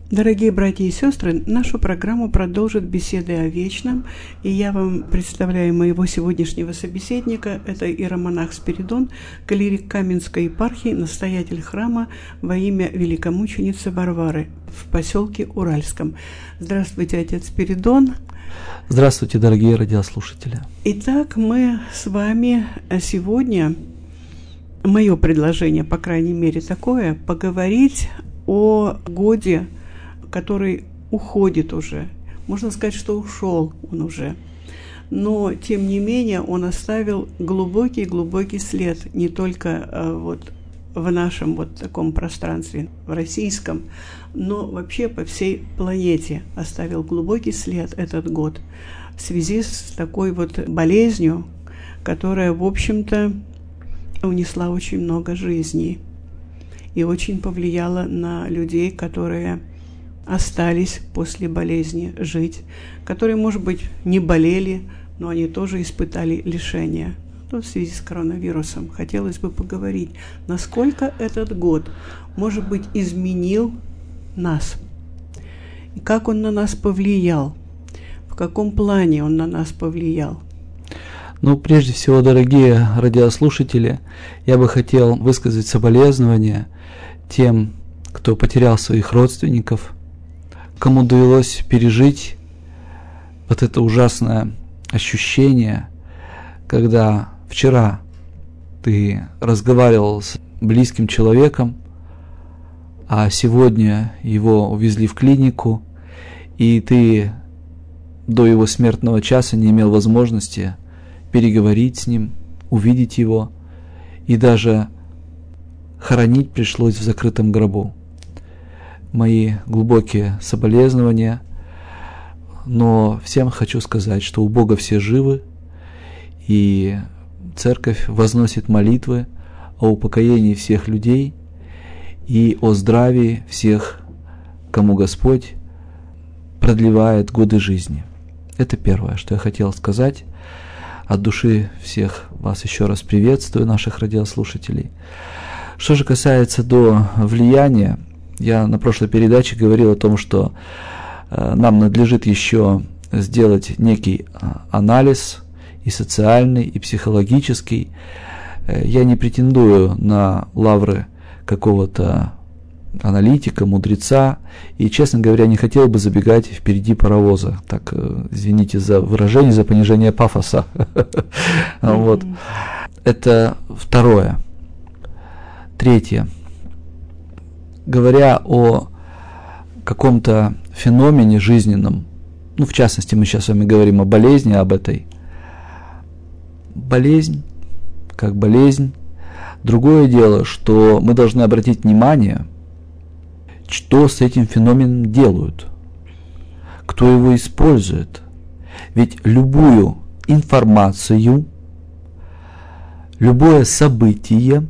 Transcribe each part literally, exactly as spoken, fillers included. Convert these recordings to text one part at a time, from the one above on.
Дорогие братья и сестры, нашу программу продолжит беседы о вечном, и я вам представляю моего сегодняшнего собеседника. Это иеромонах Спиридон, клирик Каменской епархии, настоятель храма во имя великомученицы Варвары в поселке Уральском. Здравствуйте, отец Спиридон. Здравствуйте, дорогие радиослушатели. Итак, мы с вами сегодня, мое предложение, по крайней мере, такое, поговорить о годе, который уходит уже. Можно сказать, что ушел он уже. Но, тем не менее, он оставил глубокий-глубокий след не только э, вот в нашем вот таком пространстве, в российском, но вообще по всей планете оставил глубокий след этот год в связи с такой вот болезнью, которая, в общем-то, унесла очень много жизней и очень повлияла на людей, которые остались после болезни жить, которые, может быть, не болели, но они тоже испытали лишения. Ну, в связи с коронавирусом хотелось бы поговорить, насколько этот год, может быть, изменил нас, и как он на нас повлиял, в каком плане он на нас повлиял. Ну, прежде всего, дорогие радиослушатели, я бы хотел высказать соболезнования тем, кто потерял своих родственников, кому довелось пережить вот это ужасное ощущение, когда вчера ты разговаривал с близким человеком, а сегодня его увезли в клинику, и ты до его смертного часа не имел возможности переговорить с ним, увидеть его, и даже хоронить пришлось в закрытом гробу. Мои глубокие соболезнования, но всем хочу сказать, что у Бога все живы, и Церковь возносит молитвы о упокоении всех людей и о здравии всех, кому Господь продлевает годы жизни. Это первое, что я хотел сказать. От души всех вас еще раз приветствую, наших радиослушателей. Что же касается до влияния, я на прошлой передаче говорил о том, что э, нам надлежит еще сделать некий э, анализ и социальный, и психологический. Э, я не претендую на лавры какого-то аналитика, мудреца, и, честно говоря, не хотел бы забегать впереди паровоза. Так, э, извините за выражение, за понижение пафоса. Вот. Это второе. Третье. Говоря о каком-то феномене жизненном, ну, в частности, мы сейчас с вами говорим о болезни, об этой. Болезнь, как болезнь. Другое дело, что мы должны обратить внимание, что с этим феноменом делают, кто его использует. Ведь любую информацию, любое событие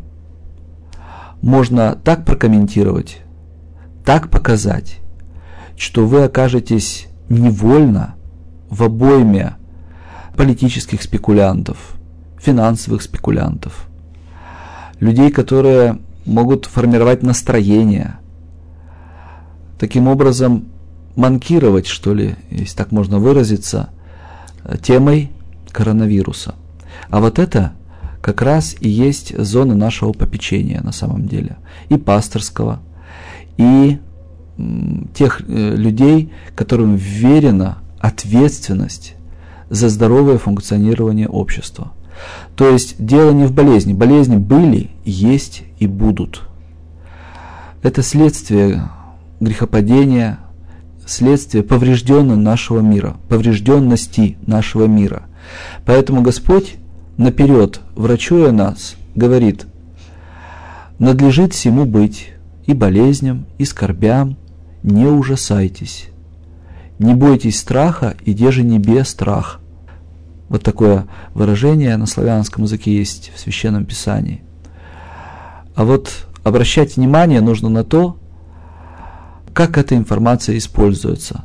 можно так прокомментировать, так показать, что вы окажетесь невольно в обойме политических спекулянтов, финансовых спекулянтов, людей, которые могут формировать настроение, таким образом манкировать, что ли, если так можно выразиться, темой коронавируса. А вот это как раз и есть зона нашего попечения на самом деле, и пасторского, и м, тех э, людей, которым вверена ответственность за здоровое функционирование общества. То есть дело не в болезни. Болезни были, есть и будут. Это следствие грехопадения, следствие поврежденного нашего мира, поврежденности нашего мира. Поэтому Господь наперед, врачуя нас, говорит: надлежит всему быть, и болезням, и скорбям, не ужасайтесь. Не бойтесь страха, и деже небе страх. Вот такое выражение на славянском языке есть в Священном Писании. А вот обращать внимание нужно на то, как эта информация используется,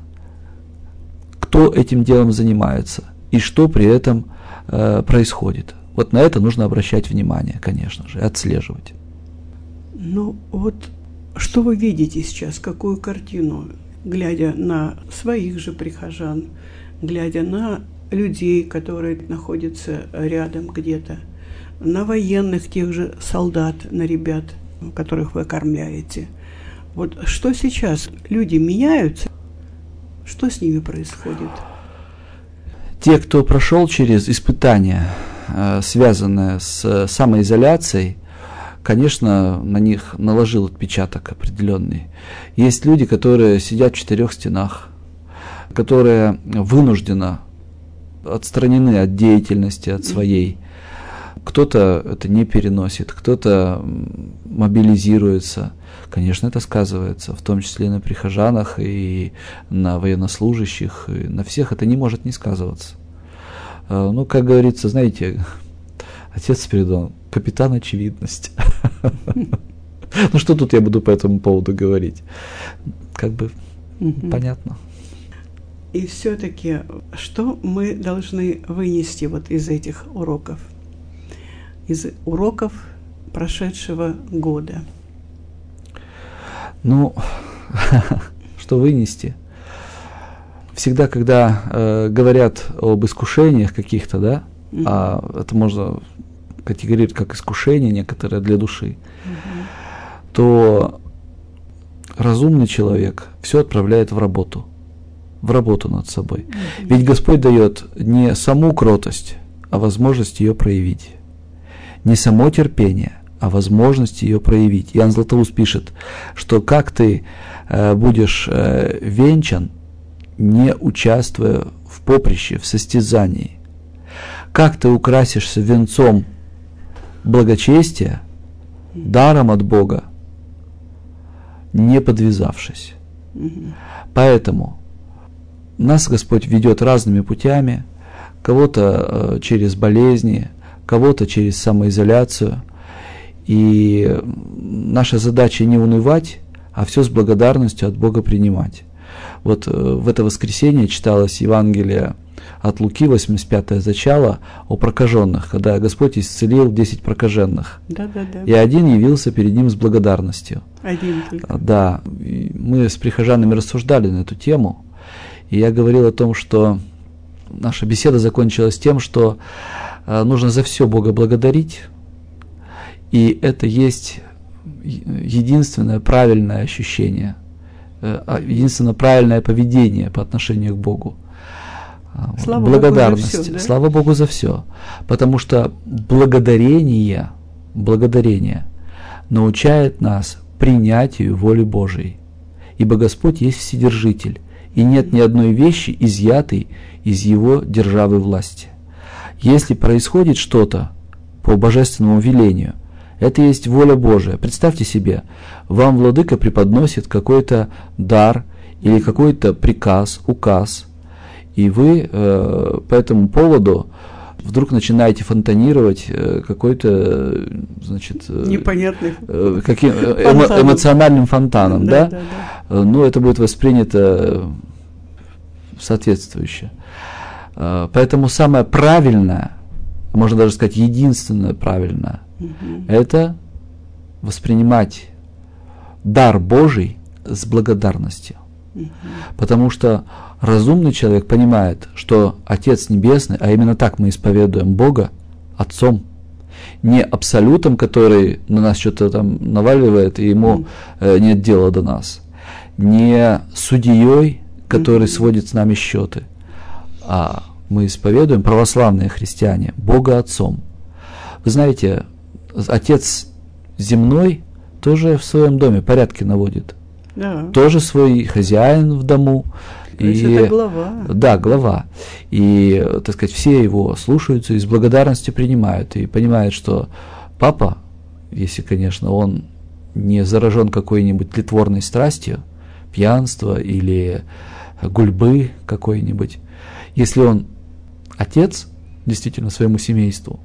кто этим делом занимается и что при этом э, происходит. Вот на это нужно обращать внимание, конечно же, и отслеживать. Ну вот, что вы видите сейчас, какую картину? глядя на своих же прихожан, глядя на людей, которые находятся рядом где-то, на военных, тех же солдат, на ребят, которых вы кормляете. Вот что сейчас? Люди меняются? Что с ними происходит? Те, кто прошел через испытания, связанные с самоизоляцией, конечно, на них наложил отпечаток определенный. Есть люди, которые сидят в четырех стенах, которые вынужденно отстранены от деятельности, от своей. Кто-то это не переносит, кто-то мобилизируется. Конечно, это сказывается, в том числе и на прихожанах, и на военнослужащих, и на всех это не может не сказываться. Ну, как говорится, знаете, отец Спиридон, капитан очевидность. Ну, что тут я буду по этому поводу говорить? Как бы понятно. И все-таки, что мы должны вынести вот из этих уроков? Из уроков прошедшего года? Ну, что вынести? Всегда, когда э, говорят об искушениях каких-то, да, mm-hmm. а это можно категорировать как искушение некоторое для души, mm-hmm. то разумный человек все отправляет в работу, в работу над собой. Mm-hmm. Ведь Господь дает не саму кротость, а возможность ее проявить. Не само терпение, а возможность ее проявить. Иоанн Златоуст пишет, что как ты э, будешь э, венчан, не участвуя в поприще, в состязании. Как ты украсишься венцом благочестия, даром от Бога, не подвязавшись. Mm-hmm. Поэтому нас Господь ведет разными путями, кого-то э, через болезни, кого-то через самоизоляцию. И наша задача не унывать, а все с благодарностью от Бога принимать. Вот в это воскресенье читалось Евангелие от Луки, восемьдесят пятое зачало, о прокаженных, когда Господь исцелил десять прокаженных. Да, да, да. И один явился перед ним с благодарностью. Один только. Да. И мы с прихожанами рассуждали на эту тему, и я говорил о том, что наша беседа закончилась тем, что нужно за все Бога благодарить, и это есть единственное правильное ощущение, единственное правильное поведение по отношению к Богу. Слава Благодарность. Богу за все, да? Слава Богу за все. Потому что благодарение, благодарение научает нас принятию воли Божией. Ибо Господь есть Вседержитель, и нет ни одной вещи, изъятой из Его державы власти. Если происходит что-то по божественному велению, это есть воля Божия. Представьте себе, вам владыка преподносит какой-то дар или какой-то приказ, указ, и вы э, по этому поводу вдруг начинаете фонтанировать э, какой-то, значит, э, непонятный э, каким, эмо, эмоциональным фонтаном, да? Да, да, да. Ну, это будет воспринято соответствующе. Поэтому самое правильное, можно даже сказать единственное правильное, угу. это воспринимать дар Божий с благодарностью. Угу. Потому что разумный человек понимает, что Отец Небесный, а именно так мы исповедуем Бога, Отцом, не абсолютом, который на нас что-то там наваливает, и ему э, нет дела до нас, не судьей, который mm-hmm. сводит с нами счеты, а мы исповедуем, православные христиане, Бога Отцом. Вы знаете, Отец земной тоже в своем доме порядки наводит. Да. Тоже свой хозяин в дому. То есть и, это глава. Да, глава. И, так сказать, все его слушаются и с благодарностью принимают. И понимают, что папа, если, конечно, он не заражен какой-нибудь тлетворной страстью, пьянство или гульбы какой-нибудь, если он отец действительно своему семейству,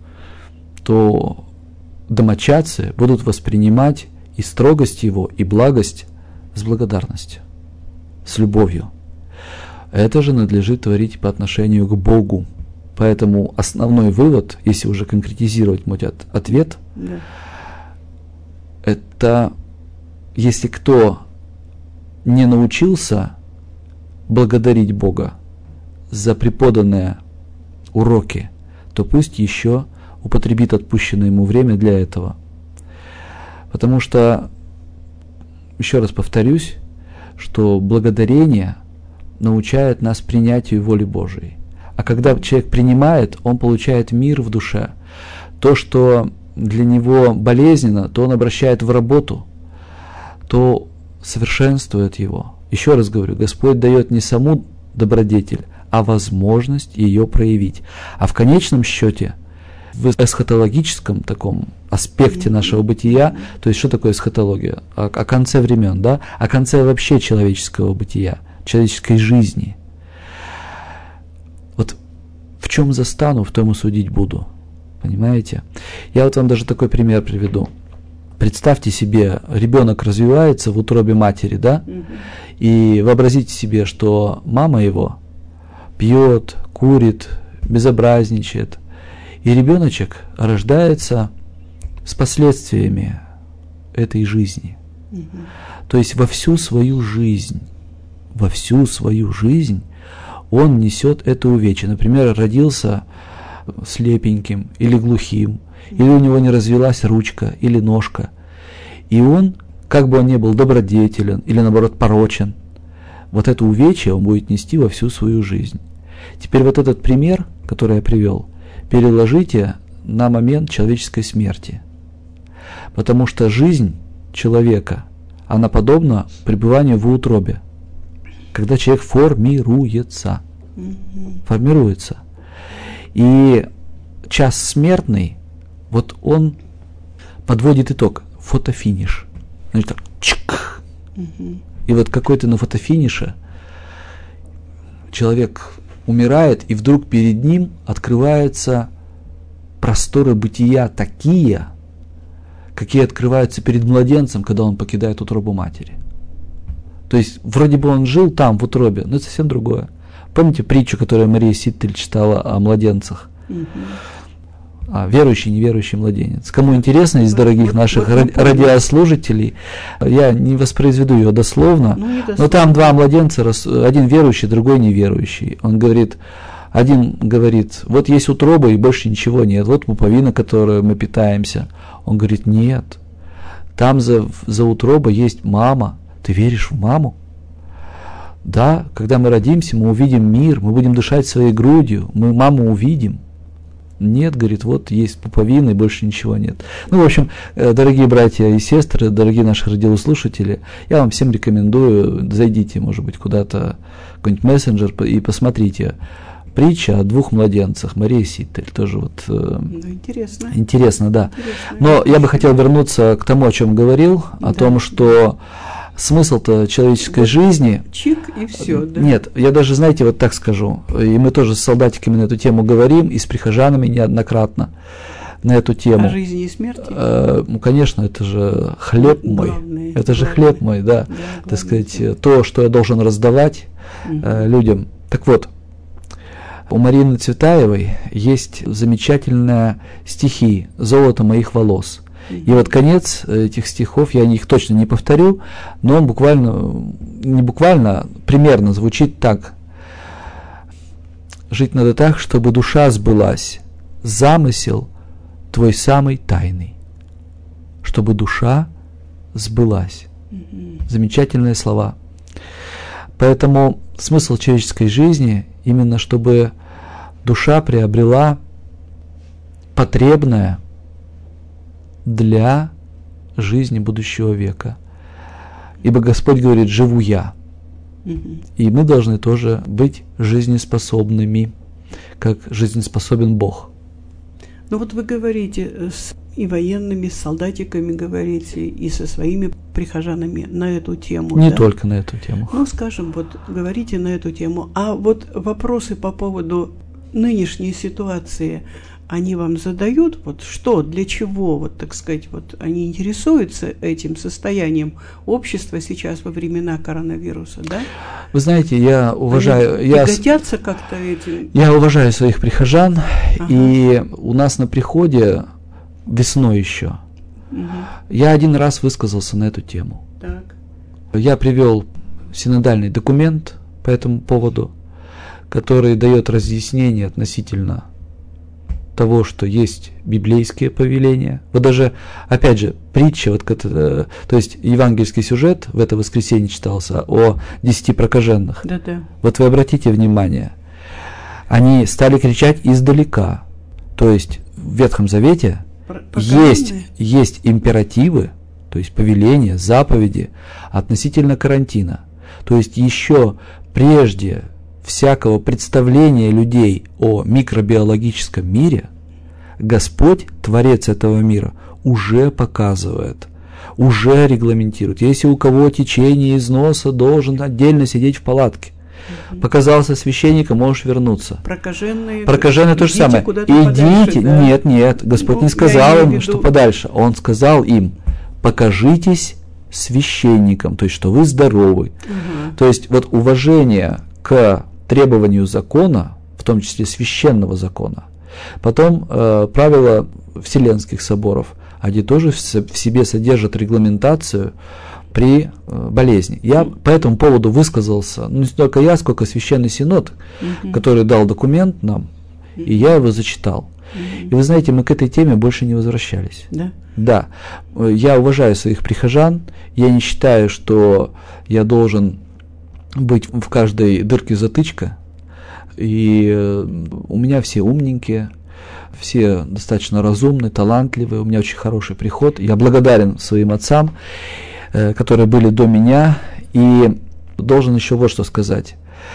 то домочадцы будут воспринимать и строгость его, и благость с благодарностью, с любовью. Это же надлежит творить по отношению к Богу. Поэтому основной вывод, если уже конкретизировать мой ответ, да. это если кто не научился благодарить Бога за преподанные уроки, то пусть еще употребит отпущенное ему время для этого. Потому что, еще раз повторюсь, что благодарение научает нас принятию воли Божией. А когда человек принимает, он получает мир в душе. То, что для него болезненно, то он обращает в работу, то совершенствует его. Еще раз говорю, Господь дает не саму добродетель, а возможность ее проявить. А в конечном счете, в эсхатологическом таком аспекте нашего бытия, то есть что такое эсхатология? О, о конце времен, да? О конце вообще человеческого бытия, человеческой жизни. Вот в чем застану, в том и судить буду. Понимаете? Я вот вам даже такой пример приведу. Представьте себе, ребенок развивается в утробе матери, да? И вообразите себе, что мама его пьет, курит, безобразничает. И ребеночек рождается с последствиями этой жизни. Угу. То есть во всю свою жизнь, во всю свою жизнь он несет это увечье. Например, родился слепеньким или глухим, или у него не развилась ручка или ножка. И он, как бы он ни был добродетелен или наоборот порочен, вот это увечье он будет нести во всю свою жизнь. Теперь вот этот пример, который я привел, переложите на момент человеческой смерти. Потому что жизнь человека, она подобна пребыванию в утробе. Когда человек формируется. Mm-hmm. Формируется. И час смертный, вот он подводит итог. Фотофиниш. Значит, так, чик. Mm-hmm. И вот какой-то на фотофинише человек умирает, и вдруг перед ним открываются просторы бытия такие, какие открываются перед младенцем, когда он покидает утробу матери. То есть, вроде бы он жил там, в утробе, но это совсем другое. Помните притчу, которую Мария Ситтель читала о младенцах? Mm-hmm. А, верующий, неверующий младенец. Кому интересно из дорогих вот, наших вот, ради- радиослушателей, я не воспроизведу ее дословно, ну, дословно, но там два младенца, один верующий, другой неверующий. Он говорит, один говорит, вот есть утроба и больше ничего нет, вот пуповина, которой мы питаемся. Он говорит, нет, там за, за утробой есть мама. Ты веришь в маму? Да, когда мы родимся, мы увидим мир, мы будем дышать своей грудью, мы маму увидим. Нет, говорит, вот есть пуповина и больше ничего нет. Ну, в общем, дорогие братья и сестры, дорогие наши радиослушатели, я вам всем рекомендую, зайдите, может быть, куда-то, какой-нибудь мессенджер и посмотрите. Притча о двух младенцах, Мария Ситтель, тоже вот... Ну, интересно. Интересно, да. Интересно. Но я бы хотел вернуться к тому, о чем говорил, о да. том, что смысл-то человеческой вот жизни... Чик и все, да? Нет, я даже, знаете, вот так скажу, и мы тоже с солдатиками на эту тему говорим, и с прихожанами неоднократно на эту тему. О жизни и смерти? Э, ну, конечно, это же хлеб мой. Главное, это же главное. хлеб мой, да. да так сказать, главное. То, что я должен раздавать угу. э, людям. Так вот, у Марины Цветаевой есть замечательные стихи «Золото моих волос». И вот конец этих стихов, я их точно не повторю, но он буквально, не буквально, примерно звучит так. Жить надо так, чтобы душа сбылась, замысел твой самый тайный. Чтобы душа сбылась. Замечательные слова. Поэтому смысл человеческой жизни именно, чтобы душа приобрела потребное для жизни будущего века. Ибо Господь говорит, живу я. Mm-hmm. И мы должны тоже быть жизнеспособными, как жизнеспособен Бог. Ну вот вы говорите с и военными, с солдатиками говорите, и со своими прихожанами на эту тему. Не да? только на эту тему. Ну, скажем, вот говорите на эту тему. А вот вопросы по поводу нынешней ситуации, они вам задают, вот что, для чего, вот так сказать, вот они интересуются этим состоянием общества сейчас во времена коронавируса, да? Вы знаете, я уважаю... Они я тяготятся как-то этим? Я уважаю своих прихожан, ага. и у нас на приходе весной еще угу. я один раз высказался на эту тему. Так. Я привел синодальный документ по этому поводу, который дает разъяснение относительно того, что есть библейские повеления. Вот даже, опять же, притча, вот, то есть евангельский сюжет в это воскресенье читался о десяти прокаженных. Да-да. Вот вы обратите внимание, они стали кричать издалека. То есть в Ветхом Завете есть, есть императивы, то есть повеления, заповеди относительно карантина. То есть еще прежде всякого представления людей о микробиологическом мире, Господь, Творец этого мира, уже показывает, уже регламентирует. Если у кого течение из носа, должен отдельно сидеть в палатке. Показался священником, можешь вернуться. Прокаженные, Прокаженные то же самое. Идите, подальше, да? Нет, нет, Господь ну, не сказал им, что подальше. Он сказал им, покажитесь священником, то есть, что вы здоровы. Угу. То есть, вот уважение к требованию закона, в том числе священного закона. Потом э, правила Вселенских соборов, они тоже в, в себе содержат регламентацию при э, болезни. Я mm-hmm. по этому поводу высказался, ну, не только я, сколько Священный Синод, mm-hmm. который дал документ нам, mm-hmm. и я его зачитал. Mm-hmm. И вы знаете, мы к этой теме больше не возвращались. Да? Да. Я уважаю своих прихожан, я не считаю, что я должен быть в каждой дырке затычка, и у меня все умненькие, все достаточно разумные, талантливые, у меня очень хороший приход, я благодарен своим отцам, которые были до меня, и должен еще вот что сказать.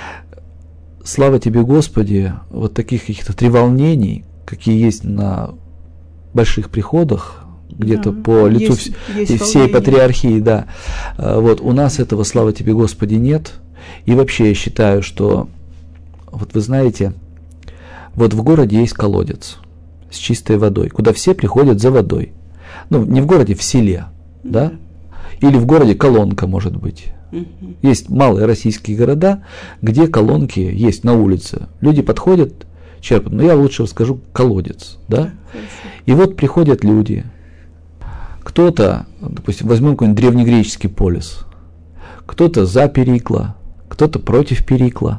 Слава тебе, Господи, вот таких каких-то треволнений, какие есть на больших приходах, где-то да, по лицу есть, вс- есть всей волнение. Патриархии, да. Вот у нас этого, слава тебе, Господи, нет. И вообще я считаю, что, вот вы знаете, вот в городе есть колодец с чистой водой, куда все приходят за водой. Ну, не в городе, в селе, да? да? Или в городе колонка, может быть. Угу. Есть малые российские города, где колонки есть на улице. Люди подходят, черпают. Но я лучше расскажу колодец, да? да И вот приходят люди. Кто-то, допустим, возьмем какой-нибудь древнегреческий полис, кто-то за Перикла, кто-то против Перикла.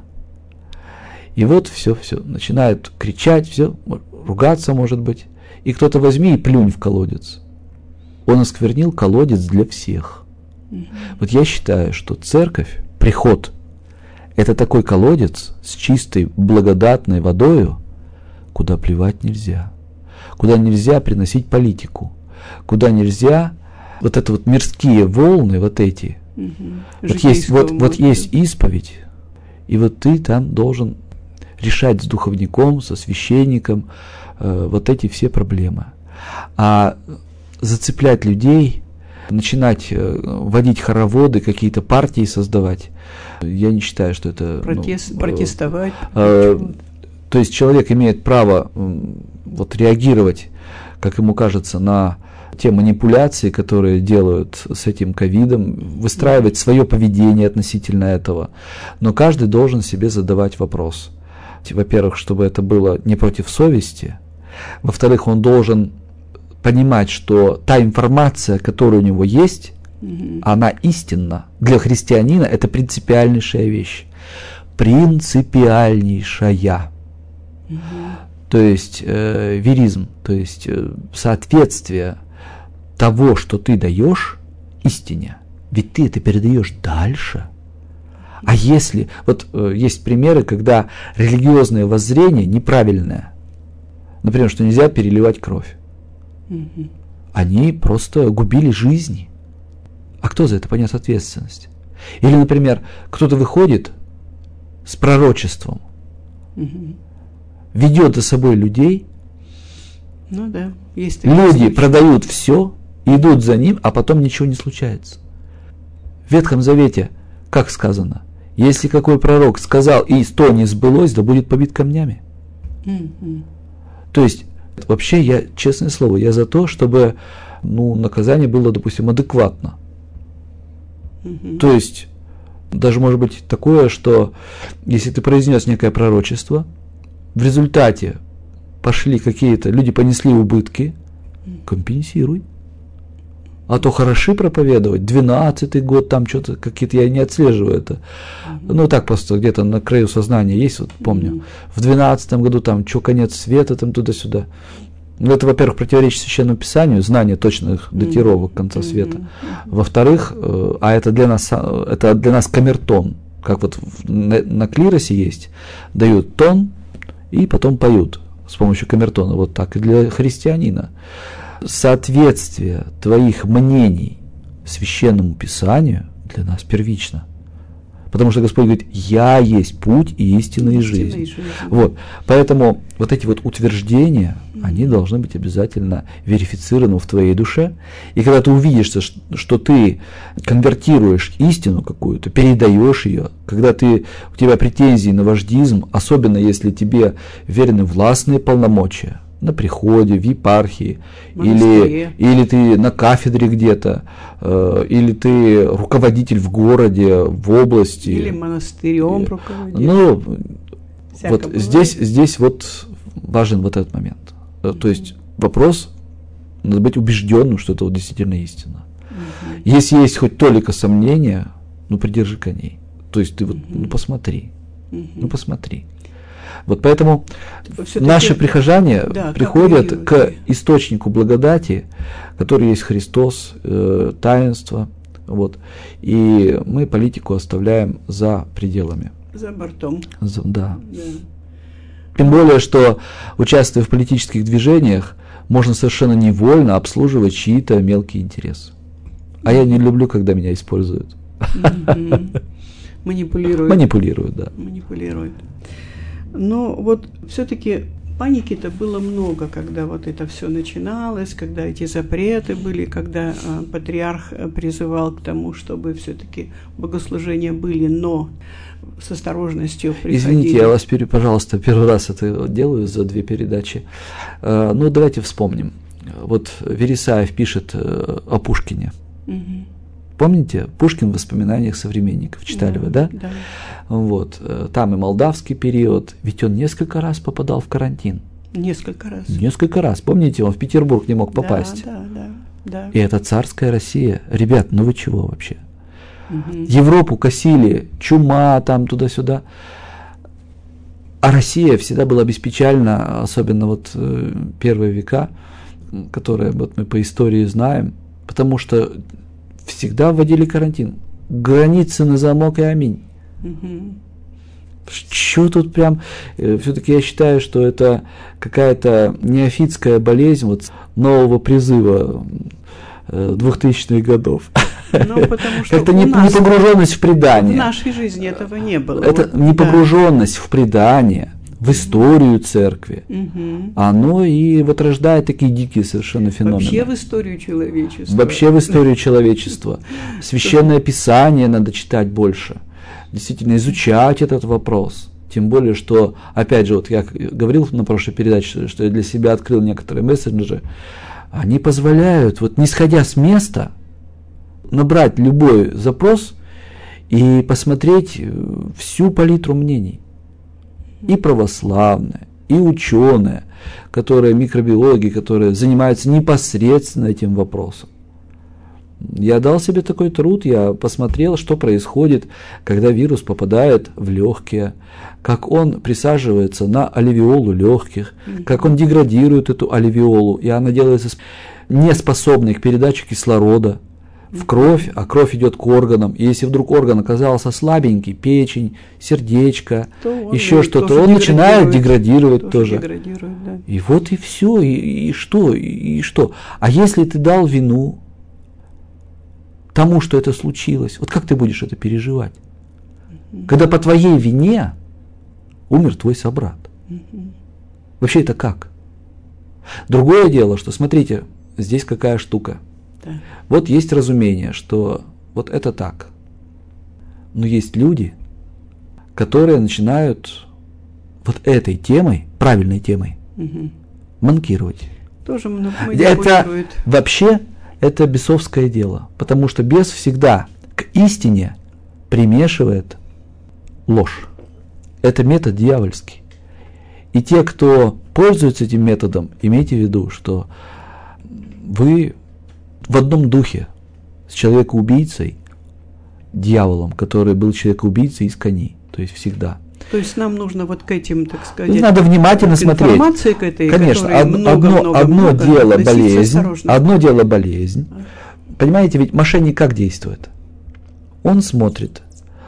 И вот все, все, начинают кричать, все, ругаться, может быть. И кто-то возьми и плюнь в колодец. Он осквернил колодец для всех. Mm-hmm. Вот я считаю, что церковь, приход, это такой колодец с чистой благодатной водою, куда плевать нельзя, куда нельзя приносить политику, куда нельзя вот это вот мирские волны, вот эти. Mm-hmm. Вот, есть, вот, вот есть исповедь, и вот ты там должен решать с духовником, со священником э, вот эти все проблемы. А зацеплять людей, начинать э, вводить хороводы, какие-то партии создавать, я не считаю, что это... Протест, ну, протестовать. Э, э, то есть человек имеет право э, вот, реагировать, как ему кажется, на те манипуляции, которые делают с этим ковидом, выстраивать свое поведение относительно этого. Но каждый должен себе задавать вопрос. Во-первых, чтобы это было не против совести. Во-вторых, он должен понимать, что та информация, которая у него есть, mm-hmm. она истинна. Для христианина это принципиальнейшая вещь. Принципиальнейшая. Mm-hmm. То есть э, веризм, то есть э, соответствие того, что ты даешь, истине. Ведь ты это передаешь дальше. А если, вот э, есть примеры, когда религиозное воззрение неправильное, например, что нельзя переливать кровь, mm-hmm. они просто губили жизни. А кто за это понес ответственность? Или, например, кто-то выходит с пророчеством, mm-hmm. ведет за собой людей, ну, да. Есть люди случаи. Продают все, идут за ним, а потом ничего не случается. В Ветхом Завете, как сказано, если какой пророк сказал, и то не сбылось, да будет побит камнями. Mm-hmm. То есть, вообще, я, честное слово, я за то, чтобы ну, наказание было, допустим, адекватно. Mm-hmm. То есть, даже может быть такое, что если ты произнес некое пророчество, в результате пошли какие-то, люди понесли убытки, компенсируй. А то хороши проповедовать, двенадцатый год, там что-то какие-то, я не отслеживаю это. Mm-hmm. Ну, так просто где-то на краю сознания есть, вот помню. Mm-hmm. В двенадцатом году там, что, конец света, там туда-сюда. Ну, это, во-первых, противоречит Священному Писанию, знание точных датировок конца света. Mm-hmm. Во-вторых, а это для нас, это для нас камертон, как вот на, на клиросе есть, дают тон и потом поют с помощью камертона, вот так и для христианина. Соответствие твоих мнений Священному Писанию для нас первично. Потому что Господь говорит, я есть путь и истина и жизнь. жизнь. Вот. Поэтому вот эти вот утверждения, mm-hmm. они должны быть обязательно верифицированы в твоей душе. И когда ты увидишь, что ты конвертируешь истину какую-то, передаешь ее, когда ты, у тебя претензии на вождизм, особенно если тебе верены властные полномочия, на приходе, в епархии, или, или ты на кафедре где-то, э, или ты руководитель в городе, в области. Или монастырем и, руководитель. Ну, Всяко вот здесь, здесь вот важен вот этот момент. Mm-hmm. То есть вопрос, надо быть убежденным, что это вот действительно истина. Mm-hmm. Если есть хоть толика сомнения, ну придержи коней. То есть ты вот, mm-hmm. ну посмотри, mm-hmm. ну посмотри. Вот поэтому все-таки наши прихожане да, приходят к источнику благодати, который есть Христос, э, таинство, вот, и мы политику оставляем за пределами. За бортом. За, да. да. Тем более, что участвуя в политических движениях, можно совершенно невольно обслуживать чьи-то мелкие интересы. А я не люблю, когда меня используют. Манипулируют. Манипулируют, да. Манипулируют. Но вот все-таки паники-то было много, когда вот это все начиналось, когда эти запреты были, когда э, патриарх призывал к тому, чтобы все-таки богослужения были, но с осторожностью приходили. Извините, я вас, пожалуйста, первый раз это делаю за две передачи. Э, ну, давайте вспомним. Вот Вересаев пишет э, о Пушкине. Угу. Помните, Пушкин в воспоминаниях современников, читали да, вы, да? Да. Вот, там и молдавский период, ведь он несколько раз попадал в карантин. Несколько раз. Несколько раз, помните, он в Петербург не мог попасть. Да, да, да. да. И это царская Россия. Ребят, ну вы чего вообще? Угу. Европу косили, чума там туда-сюда. А Россия всегда была беспечальна, особенно вот первые века, которые вот мы по истории знаем, потому что всегда вводили карантин. Границы на замок и аминь. Угу. Что тут прям... Все-таки я считаю, что это какая-то неофитская болезнь вот нового призыва двухтысячных годов. Ну, потому что как-то не, нас, не погруженность в предание. В нашей жизни этого не было. Это вот, не да. погруженность в предание, в историю церкви. Угу. Оно и вот рождает такие дикие совершенно феномены. Вообще в историю человечества. Вообще в историю человечества. Священное Писание надо читать больше. Действительно изучать этот вопрос. Тем более, что, опять же, вот я говорил на прошлой передаче, что я для себя открыл некоторые мессенджеры. Они позволяют, вот не сходя с места, набрать любой запрос и посмотреть всю палитру мнений. И православные, и ученые, которые микробиологи, которые занимаются непосредственно этим вопросом. Я дал себе такой труд, я посмотрел, что происходит, когда вирус попадает в легкие, как он присаживается на аллевиолу легких, как он деградирует эту аллевиолу, и она делается неспособной к передаче кислорода в кровь, а кровь идет к органам. И если вдруг орган оказался слабенький, печень, сердечко, еще что-то, он начинает деградировать тоже. тоже. Да. И вот и все, и, и что, и, и что. А если ты дал вину тому, что это случилось, вот как ты будешь это переживать? Mm-hmm. Когда по твоей вине умер твой собрат. Mm-hmm. Вообще это как? Другое дело, что, смотрите, здесь какая штука. Да. Вот есть разумение, что вот это так. Но есть люди, которые начинают вот этой темой, правильной темой, угу. манкировать. Тоже это вообще это бесовское дело, потому что бес всегда к истине примешивает ложь. Это метод дьявольский. И те, кто пользуется этим методом, имейте в виду, что вы в одном духе с человекоубийцей, дьяволом, который был человекоубийцей из коней, то есть всегда. То есть нам нужно вот к этим, так сказать, ну, надо внимательно смотреть. Информации к этой, конечно, од, много, одно, много, одно много, дело болезнь, осторожно. одно дело болезнь. Понимаете, ведь мошенник как действует? Он смотрит,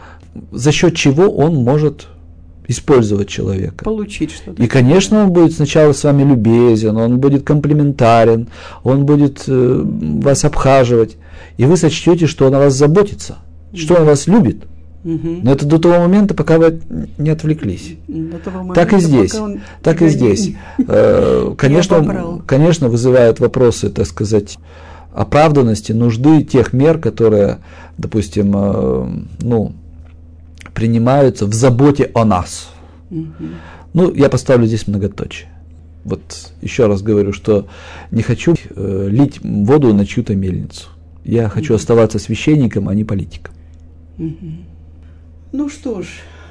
за счет чего он может использовать человека. Получить что-то. И, конечно, он будет сначала с вами любезен, он будет комплиментарен, он будет э, вас обхаживать, и вы сочтете, что он о вас заботится, что он вас любит. Угу. Но это до того момента, пока вы не отвлеклись. До того момента, так и здесь. Так и здесь. Э, конечно, конечно, вызывают вопросы, так сказать, оправданности, нужды тех мер, которые, допустим, э, ну, принимаются в заботе о нас. Угу. Ну, я поставлю здесь многоточие. Вот еще раз говорю, что не хочу э, лить воду на чью-то мельницу. Я хочу угу. оставаться священником, а не политиком. Угу. Ну что ж,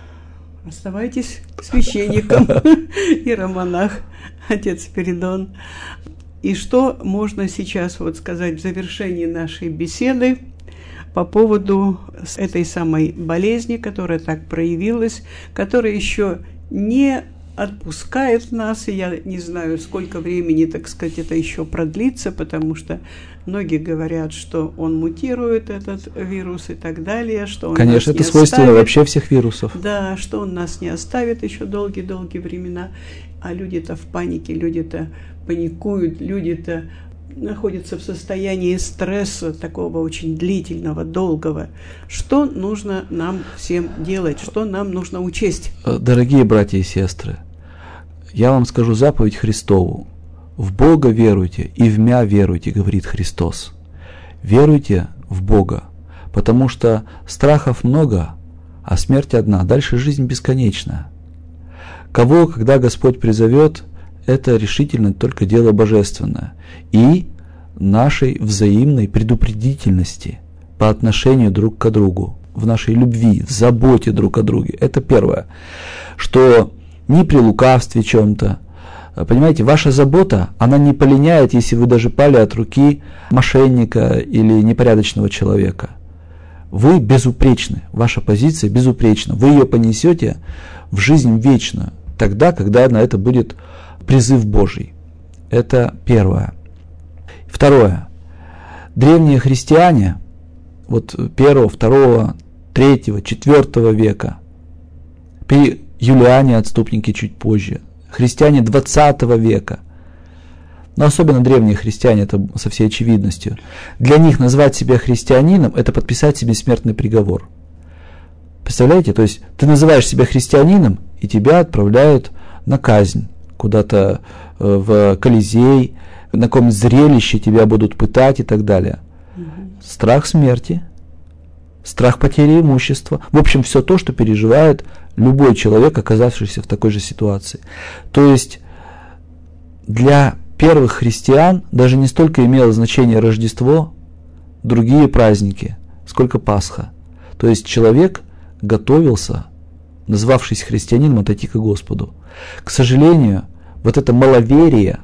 оставайтесь священником, иеромонах, отец Спиридон. И что можно сейчас вот сказать в завершении нашей беседы по поводу этой самой болезни, которая так проявилась, которая еще не отпускает нас, и я не знаю, сколько времени, так сказать, это еще продлится, потому что многие говорят, что он мутирует, этот вирус, и так далее, что он Конечно, нас это не свойственно оставит. Вообще всех вирусов. Да, что он нас не оставит еще долгие-долгие времена, а люди-то в панике, люди-то паникуют, люди-то находятся в состоянии стресса, такого очень длительного, долгого. Что нужно нам всем делать? Что нам нужно учесть? Дорогие братья и сестры, я вам скажу заповедь Христову. В Бога веруйте и в Мя веруйте, говорит Христос. Веруйте в Бога, потому что страхов много, а смерть одна. Дальше жизнь бесконечна. Кого, когда Господь призовет, это решительно только дело божественное. И нашей взаимной предупредительности по отношению друг к другу, в нашей любви, в заботе друг о друге. Это первое. Что не при лукавстве чем-то. Понимаете, ваша забота, она не полиняет, если вы даже пали от руки мошенника или непорядочного человека. Вы безупречны, ваша позиция безупречна. Вы ее понесете в жизнь вечную, тогда, когда на это будет призыв Божий. Это первое. Второе. Древние христиане, вот первого, второго, третьего, четвертого века, при Юлиане отступники чуть позже, христиане двадцатого века, но особенно древние христиане, это со всей очевидностью, для них назвать себя христианином – это подписать себе смертный приговор. Представляете? То есть ты называешь себя христианином, и тебя отправляют на казнь, куда-то в Колизей, на каком-нибудь зрелище тебя будут пытать и так далее. Угу. Страх смерти, страх потери имущества. В общем, все то, что переживает любой человек, оказавшийся в такой же ситуации. То есть для первых христиан даже не столько имело значение Рождество, другие праздники, сколько Пасха. То есть человек готовился, назвавшись христианином, отойти к Господу. К сожалению, вот это маловерие,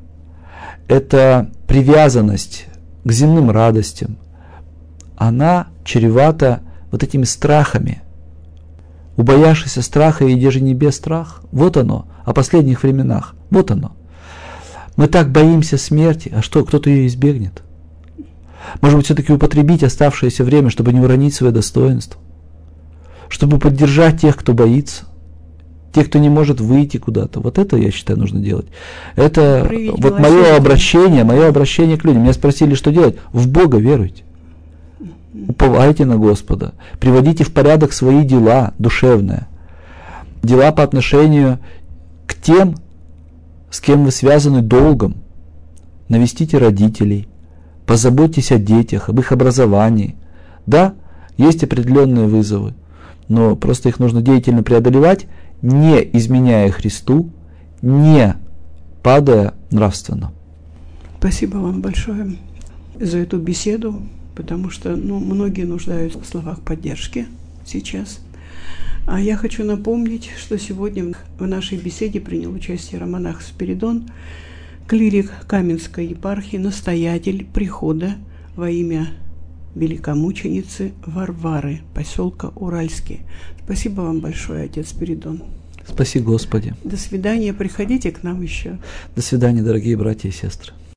эта привязанность к земным радостям, она чревата вот этими страхами. Убоявшийся страха, и где же небес страх? Вот оно, о последних временах, вот оно. Мы так боимся смерти, а что, кто-то ее избегнет? Может быть, все-таки употребить оставшееся время, чтобы не уронить свое достоинство, чтобы поддержать тех, кто боится, тех, кто не может выйти куда-то. Вот это, я считаю, нужно делать. Это Проявить вот мое обращение, мое обращение к людям. Меня спросили, что делать. В Бога веруйте. Уповайте на Господа. Приводите в порядок свои дела душевные. Дела по отношению к тем, с кем вы связаны долгом. Навестите родителей. Позаботьтесь о детях, об их образовании. Да, есть определенные вызовы, но просто их нужно деятельно преодолевать, не изменяя Христу, не падая нравственно. Спасибо вам большое за эту беседу, потому что ну, многие нуждаются в словах поддержки сейчас. А я хочу напомнить, что сегодня в нашей беседе принял участие иеромонах Спиридон, клирик Каменской епархии, настоятель прихода во имя великомученицы Варвары, поселка Уральский. Спасибо вам большое, отец Спиридон. Спаси Господи. До свидания, приходите к нам еще. До свидания, дорогие братья и сестры.